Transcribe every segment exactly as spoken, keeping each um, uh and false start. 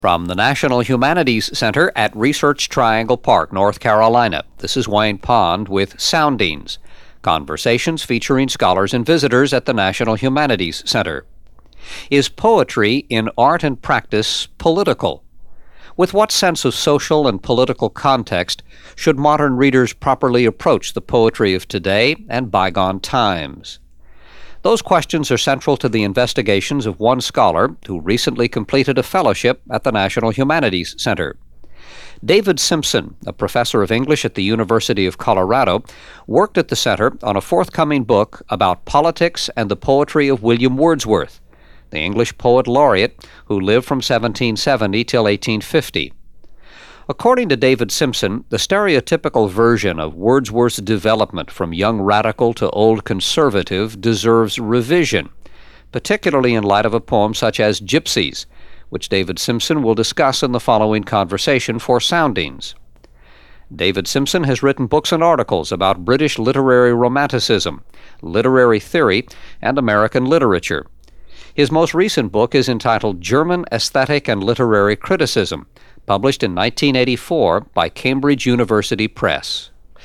From the National Humanities Center at Research Triangle Park, North Carolina, this is Wayne Pond with Soundings, conversations featuring scholars and visitors at the National Humanities Center. Is poetry in art and practice political? With what sense of social and political context should modern readers properly approach the poetry of today and bygone times? Those questions are central to the investigations of one scholar who recently completed a fellowship at the National Humanities Center. David Simpson, a professor of English at the University of Colorado, worked at the center on a forthcoming book about politics and the poetry of William Wordsworth, the English poet laureate who lived from seventeen seventy till eighteen fifty. According to David Simpson, the stereotypical version of Wordsworth's development from young radical to old conservative deserves revision, particularly in light of a poem such as Gypsies, which David Simpson will discuss in the following conversation for Soundings. David Simpson has written books and articles about British literary romanticism, literary theory, and American literature. His most recent book is entitled German Aesthetic and Literary Criticism, published in nineteen eighty-four by Cambridge University Press.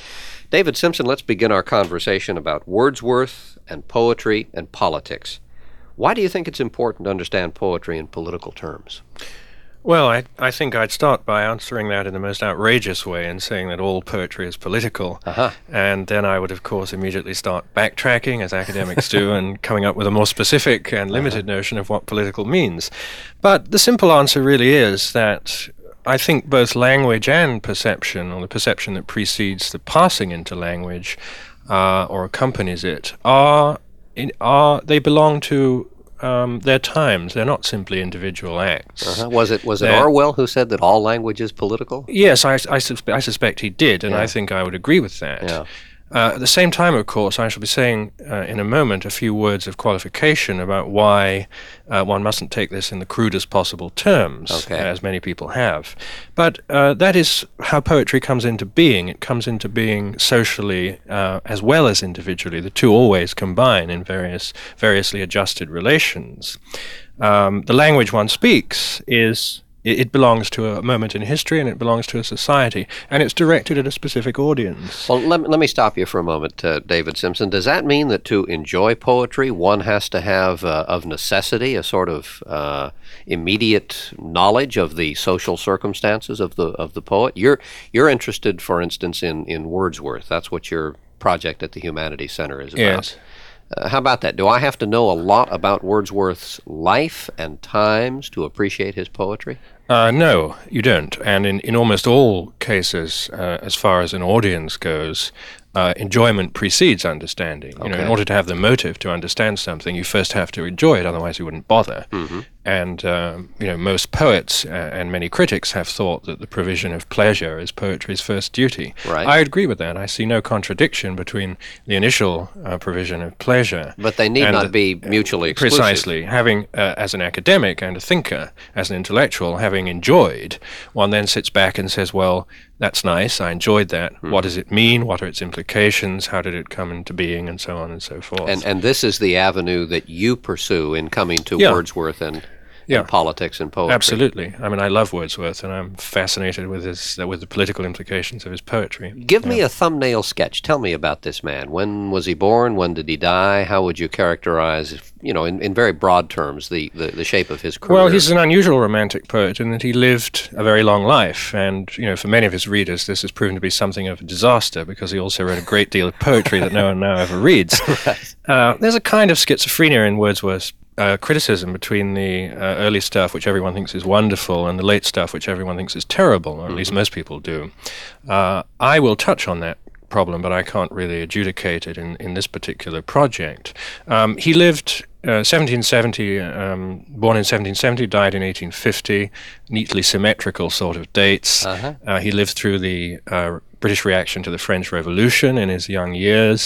David Simpson, let's begin our conversation about Wordsworth and poetry and politics. Why do you think it's important to understand poetry in political terms? Well, I, I think I'd start by answering that in the most outrageous way and saying that all poetry is political. Uh-huh. And then I would, of course, immediately start backtracking, as academics do, and coming up with a more specific and limited uh-huh. notion of what political means. But the simple answer really is that I think both language and perception, or the perception that precedes the passing into language uh, or accompanies it, are, in, are they belong to Um, their times. They're not simply individual acts. Uh-huh. Was it was it They're, Orwell who said that all language is political? Yes, I, I, suspe- I suspect he did, and yeah. I think I would agree with that. Yeah. Uh, at the same time, of course, I shall be saying uh, in a moment a few words of qualification about why uh, one mustn't take this in the crudest possible terms, okay. as many people have. But uh, that is how poetry comes into being. It comes into being socially uh, as well as individually. The two always combine in various variously adjusted relations. Um, the language one speaks is It belongs to a moment in history, and it belongs to a society, and it's directed at a specific audience. Well, let, let me stop you for a moment, uh, David Simpson. Does that mean that to enjoy poetry, one has to have, uh, of necessity, a sort of uh, immediate knowledge of the social circumstances of the of the poet? You're you're interested, for instance, in, in Wordsworth. That's what your project at the Humanities Center is about. Yes. Uh, how about that? Do I have to know a lot about Wordsworth's life and times to appreciate his poetry? Uh, no, you don't. And in, in almost all cases, uh, as far as an audience goes, uh, enjoyment precedes understanding. You Okay. know, in order to have the motive to understand something, you first have to enjoy it, otherwise you wouldn't bother. Mm-hmm. And, um, you know, most poets uh, and many critics have thought that the provision of pleasure is poetry's first duty. Right. I agree with that. I see no contradiction between the initial uh, provision of pleasure. But they need and not be mutually exclusive. Precisely. Having, uh, as an academic and a thinker, as an intellectual, having enjoyed, one then sits back and says, well, that's nice, I enjoyed that. Hmm. What does it mean? What are its implications? How did it come into being? And so on and so forth. And and this is the avenue that you pursue in coming to Yeah. Wordsworth and, Yeah. and politics and poetry. Absolutely. I mean, I love Wordsworth, and I'm fascinated with his uh, with the political implications of his poetry. Give yeah. me a thumbnail sketch. Tell me about this man. When was he born? When did he die? How would you characterize, you know, in, in very broad terms, the, the, the shape of his career? Well, he's an unusual romantic poet in that he lived a very long life, and, you know, for many of his readers, this has proven to be something of a disaster, because he also wrote a great deal of poetry that no one now ever reads. Right. Uh, there's a kind of schizophrenia in Wordsworth's Uh, criticism between the uh, early stuff, which everyone thinks is wonderful, and the late stuff, which everyone thinks is terrible, or at mm-hmm. least most people do. Uh, I will touch on that problem, but I can't really adjudicate it in, in this particular project. Um, he lived uh, seventeen seventy, um, born in seventeen seventy, died in eighteen fifty, neatly symmetrical sort of dates. Uh-huh. Uh, he lived through the uh, British reaction to the French Revolution in his young years.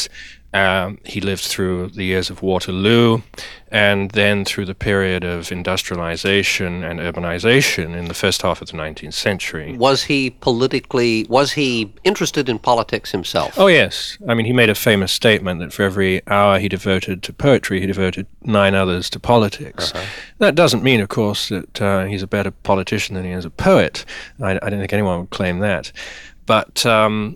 Um, he lived through the years of Waterloo, and then through the period of industrialization and urbanization in the first half of the nineteenth century. Was he politically, was he interested in politics himself? Oh, yes. I mean, he made a famous statement that for every hour he devoted to poetry, he devoted nine others to politics. Uh-huh. That doesn't mean, of course, that uh, he's a better politician than he is a poet. I, I don't think anyone would claim that. But um,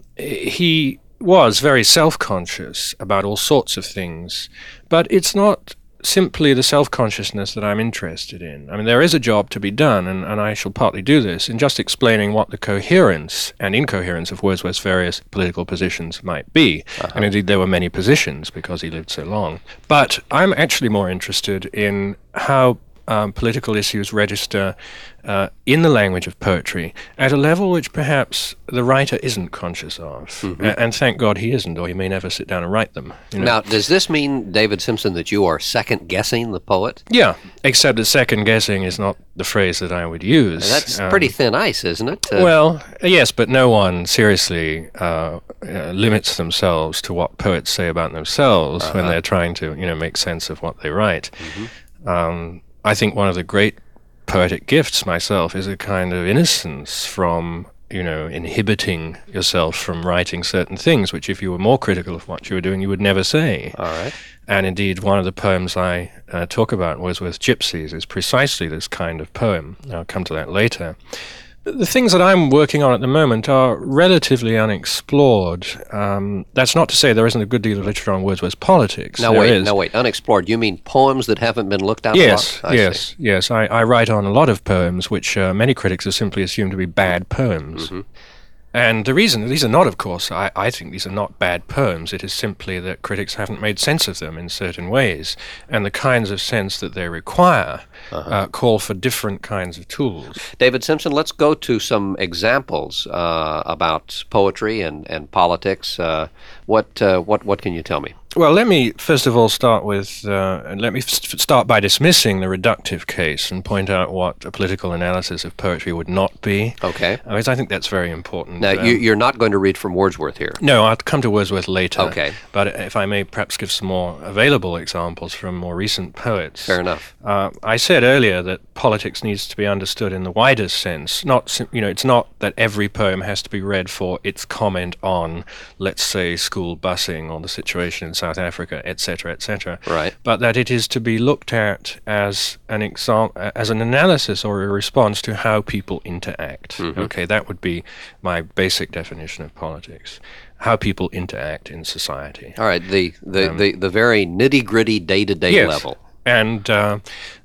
he was very self-conscious about all sorts of things. But it's not simply the self-consciousness that I'm interested in. I mean, there is a job to be done, and, and I shall partly do this in just explaining what the coherence and incoherence of Wordsworth's various political positions might be. Uh-huh. And indeed, there were many positions because he lived so long. But I'm actually more interested in how um, political issues register uh, in the language of poetry at a level which perhaps the writer isn't conscious of. Mm-hmm. A- and thank God he isn't, or he may never sit down and write them. You know? Now, does this mean, David Simpson, that you are second-guessing the poet? Yeah, except that second-guessing is not the phrase that I would use. That's um, pretty thin ice, isn't it? Uh, well, yes, but no one seriously uh, uh, limits themselves to what poets say about themselves uh-huh. when they're trying to, you know, make sense of what they write. Mm-hmm. Um, I think one of the great poetic gifts myself is a kind of innocence from, you know, inhibiting yourself from writing certain things, which if you were more critical of what you were doing, you would never say. All right. And indeed, one of the poems I uh, talk about, Wordsworth's Gypsies, is precisely this kind of poem. I'll come to that later. The things that I'm working on at the moment are relatively unexplored. Um, that's not to say there isn't a good deal of literature on Wordsworth's politics. Now there wait, is. now wait, unexplored. You mean poems that haven't been looked at Yes, a lot? I yes, see. yes. I, I write on a lot of poems which uh, many critics have simply assumed to be bad poems. Mm-hmm. And the reason, these are not, of course, I, I think these are not bad poems. It is simply that critics haven't made sense of them in certain ways. And the kinds of sense that they require uh-huh. uh, call for different kinds of tools. David Simpson, let's go to some examples uh, about poetry and, and politics. Uh, what, uh, what, what can you tell me? Well, let me first of all start with, uh, let me f- start by dismissing the reductive case and point out what a political analysis of poetry would not be. Okay. Because I think that's very important. Now, um, you, you're not going to read from Wordsworth here. No, I'll come to Wordsworth later. Okay. But if I may perhaps give some more available examples from more recent poets. Fair enough. Uh, I said earlier that politics needs to be understood in the widest sense. Not, you know, it's not that every poem has to be read for its comment on, let's say, school busing or the situation in South Africa, et cetera, et cetera. Right. But that it is to be looked at as an example, as an analysis or a response to how people interact. Mm-hmm. Okay, that would be my basic definition of politics. How people interact in society. All right, the the um, the, the very nitty-gritty day-to-day yes. level. And uh,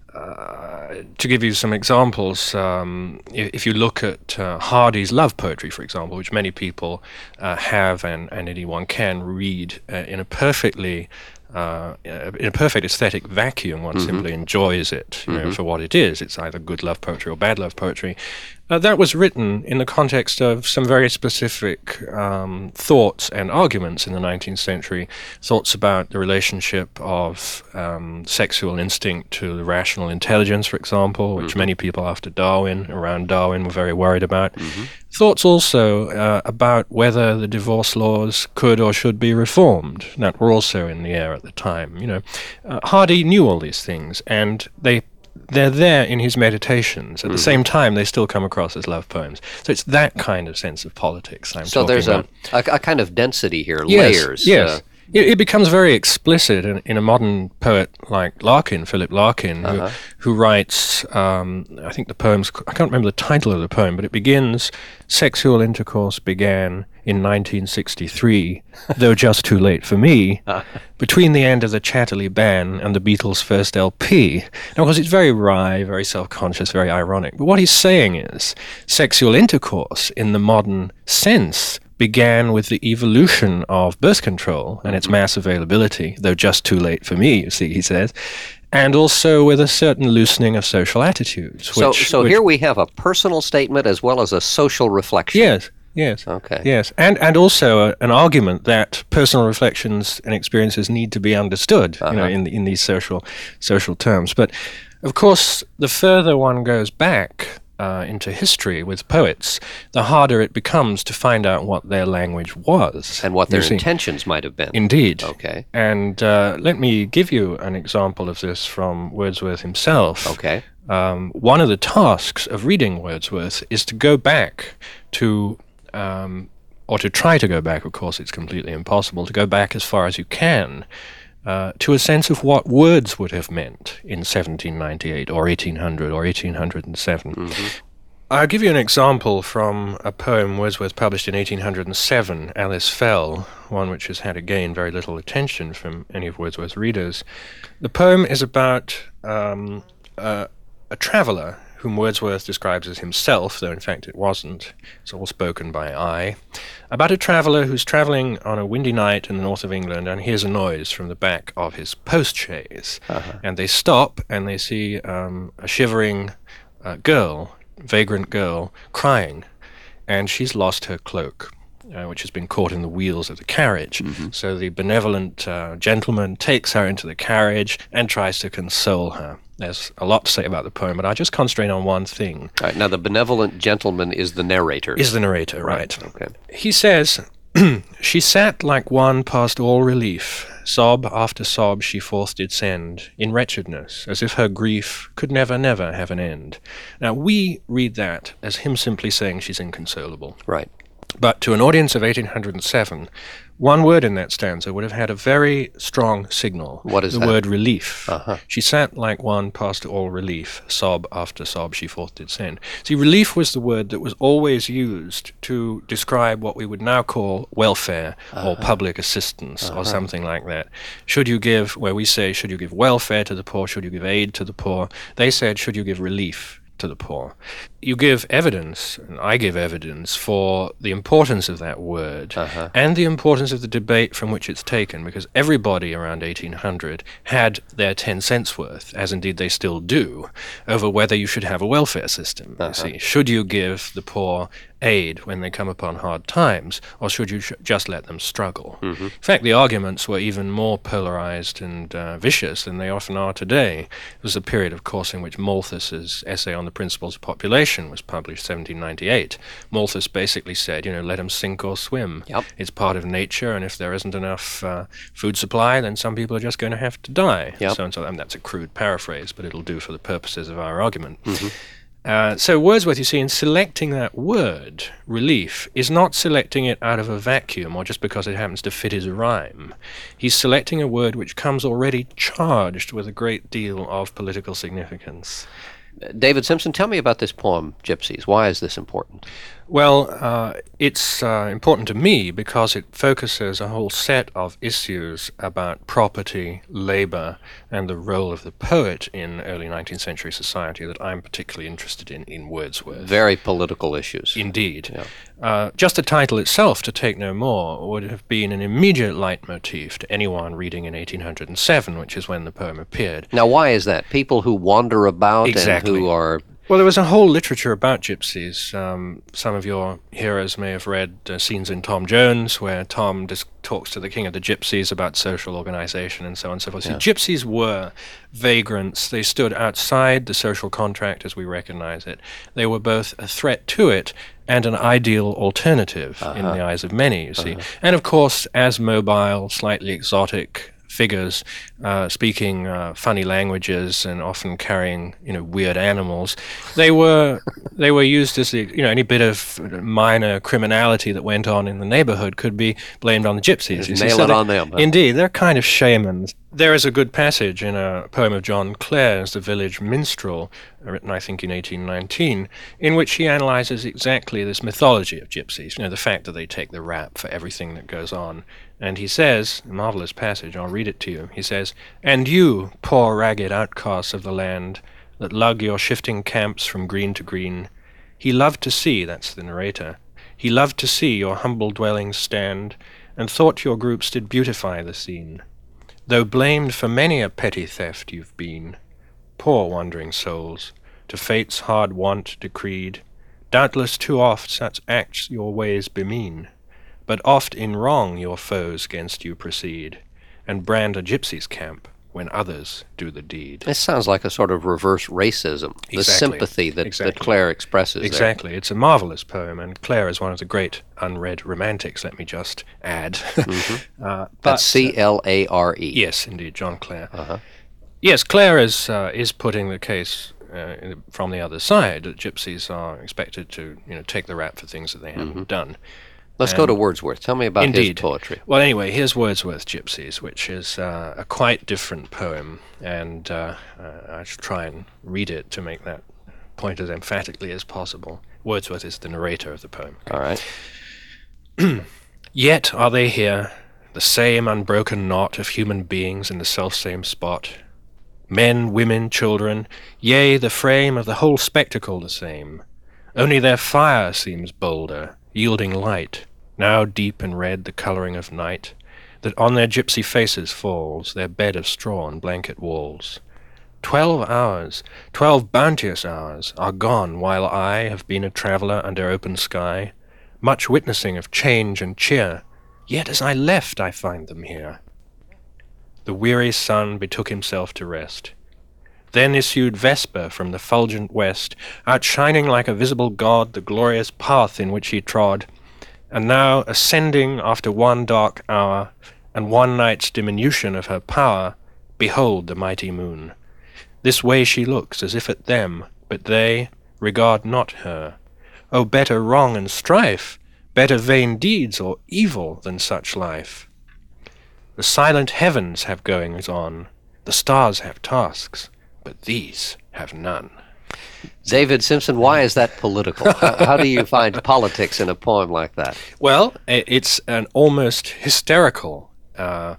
uh, to give you some examples, um, if, if you look at uh, Hardy's love poetry, for example, which many people uh, have and, and anyone can read uh, in a perfectly uh, in a perfect aesthetic vacuum, one mm-hmm. simply enjoys it you mm-hmm. know, for what it is. It's either good love poetry or bad love poetry. Uh, that was written in the context of some very specific um, thoughts and arguments in the nineteenth century, thoughts about the relationship of um, sexual instinct to the rational intelligence, for example, which mm-hmm. many people after Darwin, around Darwin, were very worried about. Mm-hmm. Thoughts also uh, about whether the divorce laws could or should be reformed, that were also in the air at the time. You know, uh, Hardy knew all these things, and they They're there in his meditations. At mm-hmm. the same time, they still come across as love poems. So it's that kind of sense of politics I'm so talking there's about. So there's a, a kind of density here, yes, layers. Yes, uh, it, it becomes very explicit in, in a modern poet like Larkin, Philip Larkin, uh-huh. who, who writes, um, I think the poem's, I can't remember the title of the poem, but it begins, "Sexual intercourse began in nineteen sixty-three, though just too late for me, between the end of the Chatterley ban and the Beatles' first L P." Now, of course, it's very wry, very self-conscious, very ironic. But what he's saying is, sexual intercourse in the modern sense began with the evolution of birth control and its mass availability, though just too late for me, you see, he says, and also with a certain loosening of social attitudes. So, which, so which, here we have a personal statement as well as a social reflection. Yes. Yes. Okay. Yes, and and also a, an argument that personal reflections and experiences need to be understood, uh-huh. you know, in in these social social terms. But of course, the further one goes back, uh, into history with poets, the harder it becomes to find out what their language was. And what their You see. intentions might have been. Indeed. Okay. And uh, let me give you an example of this from Wordsworth himself. Okay. Um, one of the tasks of reading Wordsworth is to go back to, um, or to try to go back, of course it's completely impossible, to go back as far as you can, uh, to a sense of what words would have meant in seventeen ninety-eight or eighteen hundred or eighteen oh seven. Mm-hmm. I'll give you an example from a poem Wordsworth published in eighteen oh seven, Alice Fell, one which has had, again, very little attention from any of Wordsworth's readers. The poem is about um, uh, a traveller whom Wordsworth describes as himself, though in fact it wasn't. It's all spoken by I. About a traveller who's travelling on a windy night in the north of England and hears a noise from the back of his post-chaise. Uh-huh. And they stop and they see um, a shivering uh, girl, vagrant girl, crying, and she's lost her cloak, uh, which has been caught in the wheels of the carriage. Mm-hmm. So the benevolent uh, gentleman takes her into the carriage and tries to console her. There's a lot to say about the poem, but I'll just concentrate on one thing. All right, now the benevolent gentleman is the narrator. Is the narrator, right. right. Okay. He says, "She sat like one past all relief, sob after sob she forth did send, in wretchedness, as if her grief could never, never have an end." Now, we read that as him simply saying she's inconsolable. Right. But to an audience of eighteen oh seven, one word in that stanza would have had a very strong signal. What is the that? The word relief. Uh-huh. She sat like one past all relief, sob after sob she forth did send. See, relief was the word that was always used to describe what we would now call welfare uh-huh. or public assistance uh-huh. or something like that. Should you give, where we say, should you give welfare to the poor, should you give aid to the poor, they said, should you give relief to the poor. You give evidence, and I give evidence, for the importance of that word uh-huh. and the importance of the debate from which it's taken, because everybody around eighteen hundred had their ten cents worth, as indeed they still do, over whether you should have a welfare system. Uh-huh. You see, should you give the poor aid when they come upon hard times, or should you sh- just let them struggle? Mm-hmm. In fact, the arguments were even more polarized and uh, vicious than they often are today. It was a period, of course, in which Malthus's essay on the principles of population was published, seventeen ninety-eight. Malthus basically said, you know, let them sink or swim. Yep. It's part of nature, and if there isn't enough uh, food supply, then some people are just going to have to die. Yep. So and so. I mean, that's a crude paraphrase, but it'll do for the purposes of our argument. Mm-hmm. Uh, so Wordsworth, you see, in selecting that word, relief, is not selecting it out of a vacuum or just because it happens to fit his rhyme. He's selecting a word which comes already charged with a great deal of political significance. David Simpson, tell me about this poem, Gypsies. Why is this important? Well, uh, it's uh, important to me because it focuses a whole set of issues about property, labor, and the role of the poet in early nineteenth century society that I'm particularly interested in in Wordsworth. Very political issues. Indeed. Yeah. Uh, just the title itself, To Take No More, would have been an immediate leitmotif to anyone reading in eighteen oh seven, which is when the poem appeared. Now, why is that? People who wander about exactly. and who are... Well, there was a whole literature about gypsies. Um, some of your hearers may have read uh, scenes in Tom Jones, where Tom just talks to the king of the gypsies about social organization and so on and so forth. Yeah. So gypsies were vagrants. They stood outside the social contract as we recognize it. They were both a threat to it and an ideal alternative uh-huh. in the eyes of many, you see. Uh-huh. And of course, as mobile, slightly exotic figures, uh, speaking uh, funny languages and often carrying, you know, weird animals, they were they were used as the, you know, any bit of minor criminality that went on in the neighborhood could be blamed on the gypsies. You nail so it on them. Huh? Indeed, they're kind of shamans. There is a good passage in a poem of John Clare's, The Village Minstrel, written, I think, in eighteen nineteen, in which he analyzes exactly this mythology of gypsies, you know, the fact that they take the rap for everything that goes on. And he says, a marvelous passage, I'll read it to you, he says, "And you, poor ragged outcasts of the land, that lug your shifting camps from green to green, he loved to see," that's the narrator, "he loved to see your humble dwellings stand, and thought your groups did beautify the scene. Though blamed for many a petty theft you've been, poor wandering souls, to fate's hard want decreed, doubtless too oft such acts your ways bemean, but oft in wrong your foes 'gainst you proceed, and brand a gypsy's camp when others do the deed. This sounds like a sort of reverse racism, the Exactly. sympathy that, Exactly. that Clare expresses Exactly. It's a marvelous poem, and Clare is one of the great unread romantics, let me just add. Mm-hmm. uh, there. That's C L A R E. Yes, indeed, John Clare. Uh-huh. Yes, Clare is, uh, is putting the case uh, from the other side, that gypsies are expected to you know, take the rap for things that they haven't Mm-hmm. done. Let's go to Wordsworth. Tell me about Indeed. his poetry. Well, anyway, here's Wordsworth's Gypsies, which is uh, a quite different poem, and uh, uh, I should try and read it to make that point as emphatically as possible. Wordsworth is the narrator of the poem. All right. Yet are they here, the same unbroken knot of human beings in the selfsame spot. Men, women, children, yea, the frame of the whole spectacle the same. Only their fire seems bolder, yielding light, now deep and red the colouring of night, that on their gypsy faces falls, their bed of straw and blanket walls. Twelve hours, twelve bounteous hours, are gone while I have been a traveller under open sky, much witnessing of change and cheer, yet as I left I find them here. The weary sun betook himself to rest. Then issued Vesper from the fulgent west, outshining like a visible god the glorious path in which he trod, and now ascending after one dark hour, and one night's diminution of her power, behold the mighty moon. This way she looks, as if at them, but they regard not her. Oh, better wrong and strife, better vain deeds or evil than such life. The silent heavens have goings on, the stars have tasks, but these have none. David Simpson, why is that political? how, how do you find politics in a poem like that? Well, i- it's an almost hysterical, uh,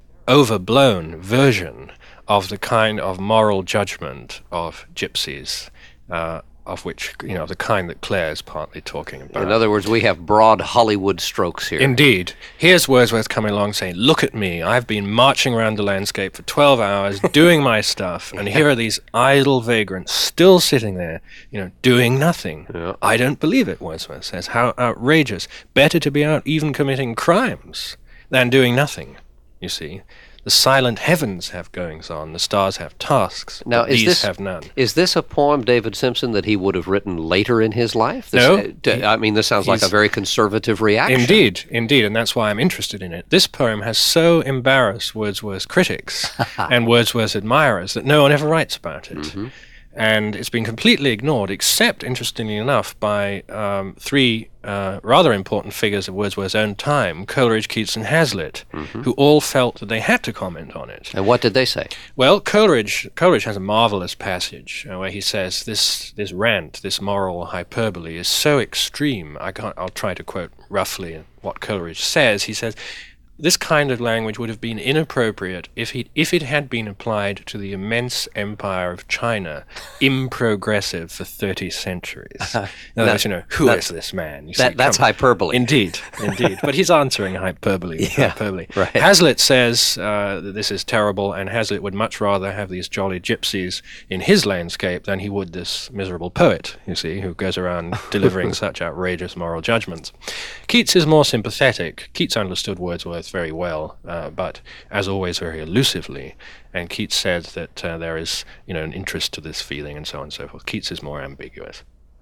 overblown version of the kind of moral judgment of gypsies, uh, of which, you know, the kind that Clare is partly talking about. In other words, we have broad Hollywood strokes here. Indeed. Here's Wordsworth coming along saying, look at me, I've been marching around the landscape for twelve hours, doing my stuff, and here are these idle vagrants still sitting there, you know, doing nothing. Yeah. I don't believe it, Wordsworth says. How outrageous. Better to be out even committing crimes than doing nothing, you see. The silent heavens have goings on, the stars have tasks, Now, but is these this have none. is this a poem, David Simpson, that he would have written later in his life? This, No. uh, d- I mean, this sounds like a He's- very conservative reaction. Indeed, indeed, and that's why I'm interested in it. This poem has so embarrassed Wordsworth's critics and Wordsworth's admirers that no one ever writes about it. Mm-hmm. And it's been completely ignored, except, interestingly enough, by um, three uh, rather important figures of Wordsworth's own time, Coleridge, Keats, and Hazlitt, Mm-hmm. who all felt that they had to comment on it. And what did they say? Well, Coleridge Coleridge has a marvelous passage uh, where he says this this rant, this moral hyperbole, is so extreme. I can't. I'll try to quote roughly what Coleridge says. He says, "This kind of language would have been inappropriate if he if it had been applied to the immense empire of China, improgressive for thirty centuries." In other words, you know, who is this man? You That, see, that's come- hyperbole. Indeed, indeed. But he's answering hyperbole. with Yeah, hyperbole. right. Hazlitt says uh, that this is terrible, and Hazlitt would much rather have these jolly gypsies in his landscape than he would this miserable poet, you see, who goes around delivering such outrageous moral judgments. Keats is more sympathetic. Keats understood Wordsworth very well, uh, but as always very elusively. And Keats said that uh, there is, you know, an interest to this feeling and so on and so forth. Keats is more ambiguous.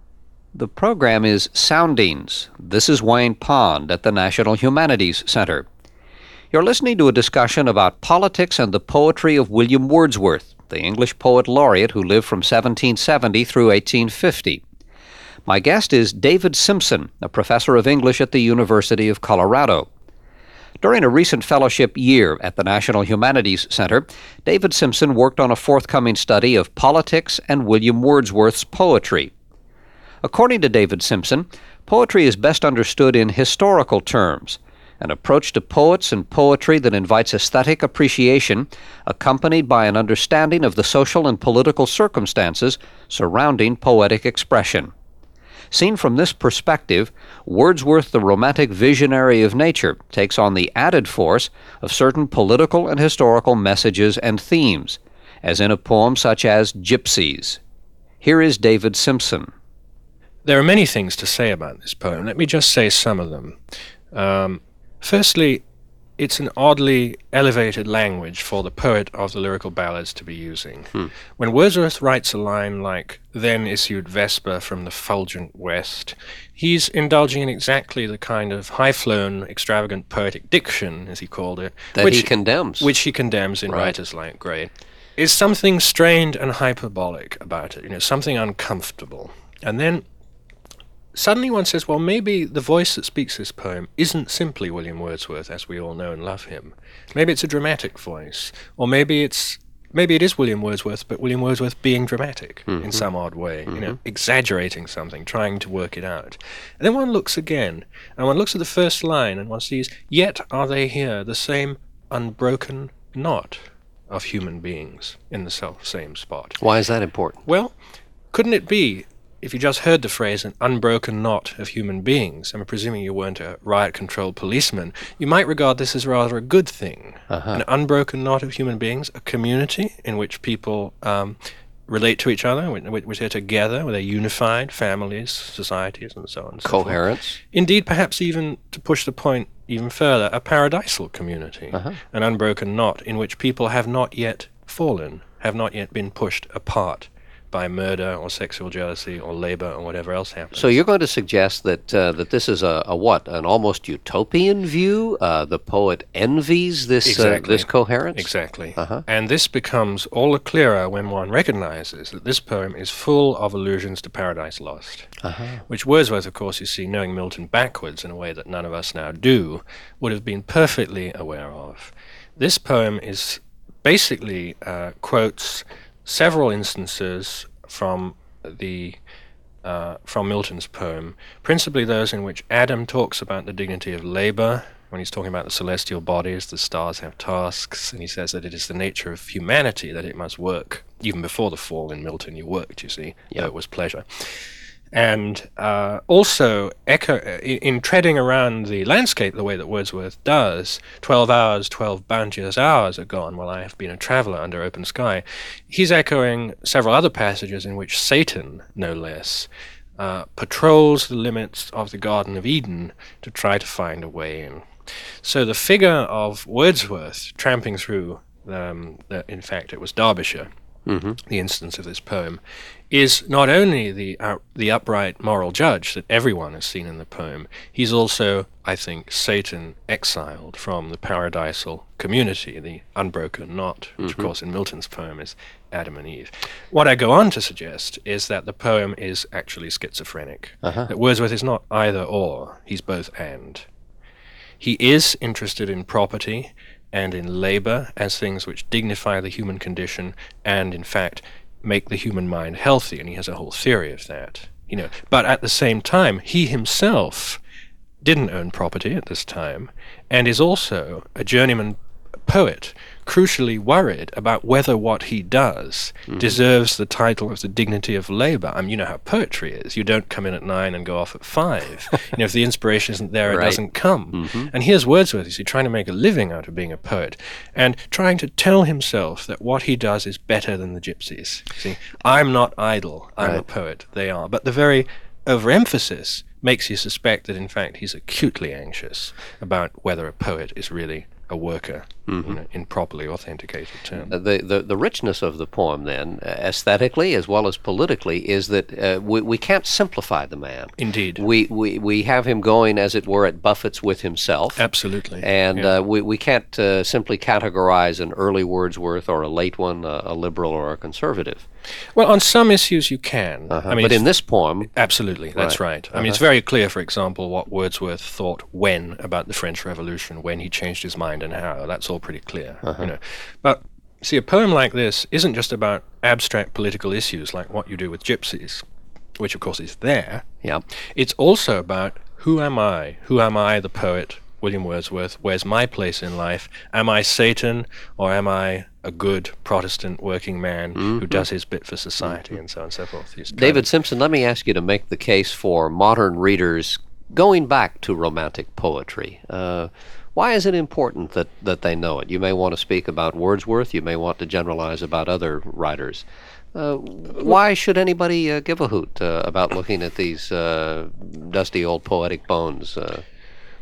The program is Soundings. This is Wayne Pond at the National Humanities Center. You're listening to a discussion about politics and the poetry of William Wordsworth, the English poet laureate who lived from seventeen seventy through eighteen fifty. My guest is David Simpson, a professor of English at the University of Colorado. During a recent fellowship year at the National Humanities Center, David Simpson worked on a forthcoming study of politics and William Wordsworth's poetry. According to David Simpson, poetry is best understood in historical terms, an approach to poets and poetry that invites aesthetic appreciation, accompanied by an understanding of the social and political circumstances surrounding poetic expression. Seen from this perspective, Wordsworth, the romantic visionary of nature, takes on the added force of certain political and historical messages and themes, as in a poem such as Gypsies. Here is David Simpson. There are many things to say about this poem. Let me just say some of them. Um, firstly, it's an oddly elevated language for the poet of the lyrical ballads to be using. Hmm. When Wordsworth writes a line like, "Then issued Vesper from the fulgent west," he's indulging in exactly the kind of high-flown, extravagant poetic diction, as he called it. That which, he condemns. Which he condemns in Right. writers like Gray. Is something strained and hyperbolic about it, you know, something uncomfortable. And then suddenly one says, well, maybe the voice that speaks this poem isn't simply William Wordsworth, as we all know and love him. Maybe it's a dramatic voice, or maybe it's maybe it is William Wordsworth, but William Wordsworth being dramatic mm-hmm. in some odd way, mm-hmm. you know, exaggerating something, trying to work it out. And then one looks again, and one looks at the first line, and one sees, "Yet are they here, the same unbroken knot of human beings in the self same spot." Why is that important? Well, couldn't it be, if you just heard the phrase, an unbroken knot of human beings, I'm presuming you weren't a riot-controlled policeman, you might regard this as rather a good thing. Uh-huh. An unbroken knot of human beings, a community in which people um, relate to each other, which they're together, where they're unified, families, societies, and so on and so forth. Coherence. Indeed, perhaps even, to push the point even further, a paradisal community, uh-huh. an unbroken knot in which people have not yet fallen, have not yet been pushed apart by murder or sexual jealousy or labor or whatever else happens. So you're going to suggest that uh, that this is a, a what, an almost utopian view? Uh, the poet envies this exactly. uh, this coherence? Exactly. Uh-huh. And this becomes all the clearer when one recognizes that this poem is full of allusions to Paradise Lost, uh-huh. which Wordsworth, of course, you see, knowing Milton backwards in a way that none of us now do, would have been perfectly aware of. This poem is basically uh, quotes several instances from the uh, from Milton's poem, principally those in which Adam talks about the dignity of labor, when he's talking about the celestial bodies, the stars have tasks, and he says that it is the nature of humanity that it must work. Even before the fall in Milton, you worked, you see, yeah. though it was pleasure. And uh, also, echo, in, in treading around the landscape the way that Wordsworth does, twelve hours, twelve bounteous hours are gone while I have been a traveller under open sky, he's echoing several other passages in which Satan, no less, uh, patrols the limits of the Garden of Eden to try to find a way in. So the figure of Wordsworth tramping through, um, the, in fact, it was Derbyshire, mm-hmm. the instance of this poem, is not only the uh, the upright moral judge that everyone has seen in the poem, he's also, I think, Satan exiled from the paradisal community, the unbroken knot, which mm-hmm. of course in Milton's poem is Adam and Eve. What I go on to suggest is that the poem is actually schizophrenic, uh-huh. that Wordsworth is not either or, he's both and. He is interested in property and in labor as things which dignify the human condition and, in fact, make the human mind healthy, and he has a whole theory of that. You know, but at the same time, he himself didn't own property at this time, and is also a journeyman poet, crucially worried about whether what he does mm-hmm. deserves the title of the dignity of labor. I mean, you know how poetry is. You don't come in at nine and go off at five. You know, if the inspiration isn't there, right. it doesn't come. Mm-hmm. And here's Wordsworth, you see, trying to make a living out of being a poet, and trying to tell himself that what he does is better than the gypsies. See, I'm not idle, I'm right. a poet, they are. But the very overemphasis makes you suspect that, in fact, he's acutely anxious about whether a poet is really a worker, mm-hmm. you know, in properly authenticated terms. Uh, the, the the richness of the poem, then, uh, aesthetically as well as politically, is that uh, we, we can't simplify the man. Indeed. We, we we have him going, as it were, at buffets with himself. Absolutely. And yeah. uh, we, we can't uh, simply categorize an early Wordsworth or a late one, uh, a liberal or a conservative. Well, on some issues you can. Uh-huh. I mean, but in this poem... Absolutely, that's right. right. I uh-huh. mean, it's very clear, for example, what Wordsworth thought when about the French Revolution, when he changed his mind and how. That's all pretty clear. Uh-huh. You know. But, see, a poem like this isn't just about abstract political issues like what you do with gypsies, which, of course, is there. Yeah. It's also about who am I? Who am I, the poet, William Wordsworth? Where's my place in life? Am I Satan, or am I a good Protestant working man mm-hmm. who does his bit for society, mm-hmm. and so on and so forth? He's David Simpson, let me ask you to make the case for modern readers going back to Romantic poetry. Uh, why is it important that, that they know it? You may want to speak about Wordsworth. You may want to generalize about other writers. Uh, why should anybody uh, give a hoot uh, about looking at these uh, dusty old poetic bones? Uh,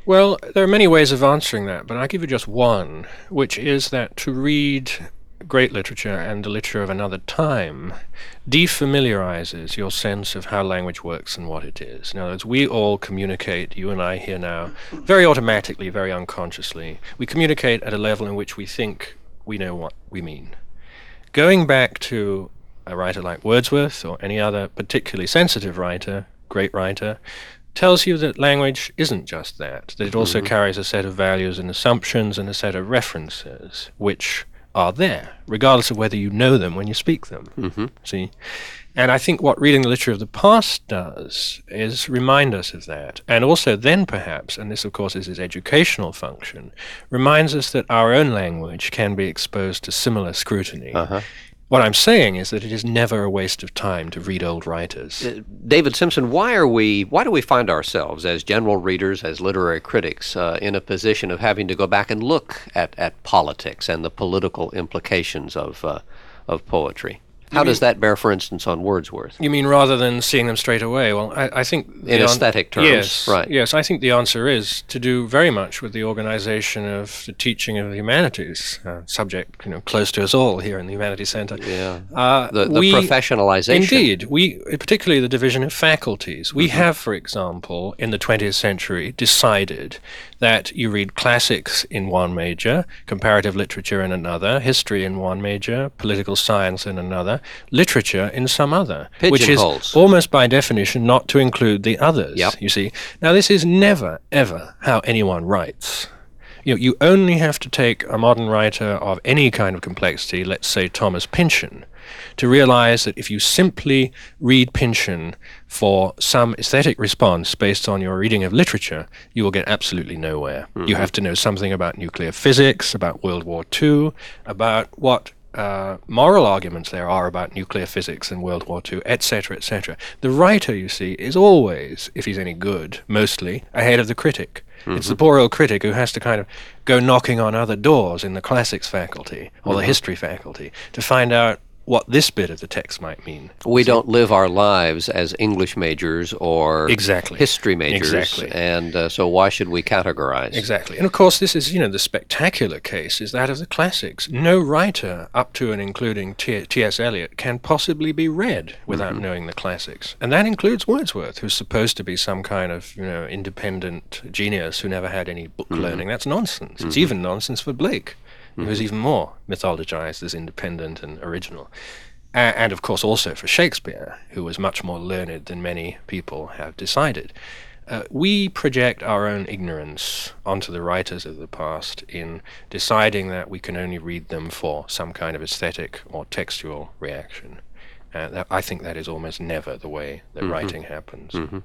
Well, there are many ways of answering that, but I'll give you just one, which is that to read great literature and the literature of another time defamiliarizes your sense of how language works and what it is. In other words, we all communicate, you and I here now, very automatically, very unconsciously. We communicate at a level in which we think we know what we mean. Going back to a writer like Wordsworth or any other particularly sensitive writer, great writer, tells you that language isn't just that, that it also mm-hmm. carries a set of values and assumptions and a set of references which are there, regardless of whether you know them when you speak them. Mm-hmm. See? And I think what reading the literature of the past does is remind us of that. And also then perhaps, and this of course is its educational function, reminds us that our own language can be exposed to similar scrutiny. Uh-huh. What I'm saying is that it is never a waste of time to read old writers. Uh, David Simpson, why are we? Why do we find ourselves as general readers, as literary critics, uh, in a position of having to go back and look at, at politics and the political implications of uh, of poetry? How does that bear, for instance, on Wordsworth? You mean rather than seeing them straight away? Well, I, I think... In aesthetic terms, yes, right. Yes, I think the answer is to do very much with the organization of the teaching of the humanities, uh, subject you know close to us all here in the Humanities Center. Yeah, uh, the, the we, professionalization. Indeed. We, particularly the division of faculties. We mm-hmm. have, for example, in the twentieth century, decided that you read classics in one major, comparative literature in another, history in one major, political science in another, literature in some other, which is almost by definition not to include the others, yep. you see. Now, this is never, ever how anyone writes. You know, you only have to take a modern writer of any kind of complexity, let's say Thomas Pynchon, to realize that if you simply read Pynchon for some aesthetic response based on your reading of literature, you will get absolutely nowhere. Mm-hmm. You have to know something about nuclear physics, about World War Two, about what Uh, moral arguments there are about nuclear physics and World War Two, et cetera, et cetera. The writer, you see, is always, if he's any good, mostly, ahead of the critic. Mm-hmm. It's the poor old critic who has to kind of go knocking on other doors in the classics faculty or mm-hmm. the history faculty to find out what this bit of the text might mean. We so, don't live our lives as English majors or exactly. history majors. Exactly. And uh, so why should we categorize? Exactly. And of course, this is, you know, the spectacular case is that of the classics. No writer up to and including T- T.S. Eliot can possibly be read without mm-hmm. knowing the classics. And that includes Wordsworth, who's supposed to be some kind of, you know, independent genius who never had any book mm-hmm. learning. That's nonsense. Mm-hmm. It's even nonsense for Blake. Mm-hmm. Who's even more mythologized as independent and original. A- and of course also for Shakespeare, who was much more learned than many people have decided. Uh, we project our own ignorance onto the writers of the past in deciding that we can only read them for some kind of aesthetic or textual reaction. Uh, that, I think that is almost never the way that mm-hmm. writing happens. Mm-hmm.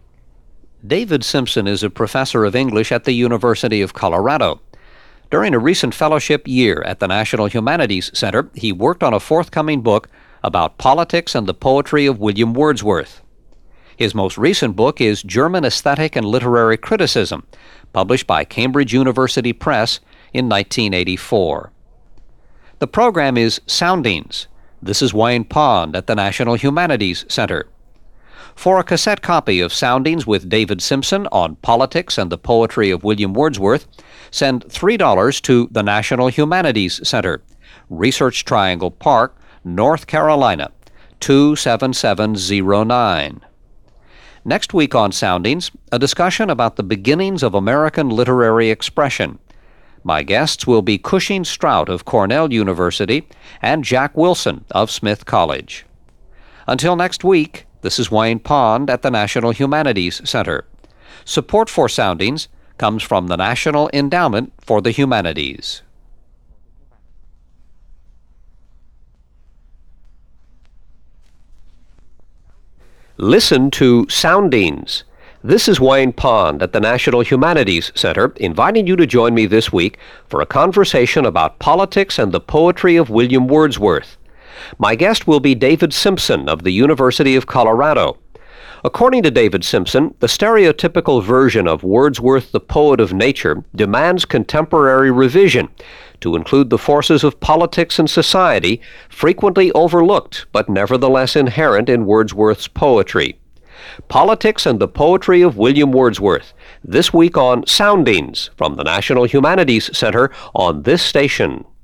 David Simpson is a professor of English at the University of Colorado. During a recent fellowship year at the National Humanities Center, he worked on a forthcoming book about politics and the poetry of William Wordsworth. His most recent book is German Aesthetic and Literary Criticism, published by Cambridge University Press in nineteen eighty-four. The program is Soundings. This is Wayne Pond at the National Humanities Center. For a cassette copy of Soundings with David Simpson on politics and the poetry of William Wordsworth, send three dollars to the National Humanities Center, Research Triangle Park, North Carolina, two seven seven zero nine. Next week on Soundings, a discussion about the beginnings of American literary expression. My guests will be Cushing Strout of Cornell University and Jack Wilson of Smith College. Until next week, this is Wayne Pond at the National Humanities Center. Support for Soundings comes from the National Endowment for the Humanities. Listen to Soundings. This is Wayne Pond at the National Humanities Center, inviting you to join me this week for a conversation about politics and the poetry of William Wordsworth. My guest will be David Simpson of the University of Colorado. According to David Simpson, the stereotypical version of Wordsworth, the poet of nature, demands contemporary revision to include the forces of politics and society, frequently overlooked but nevertheless inherent in Wordsworth's poetry. Politics and the Poetry of William Wordsworth. this week on Soundings from the National Humanities Center on this station.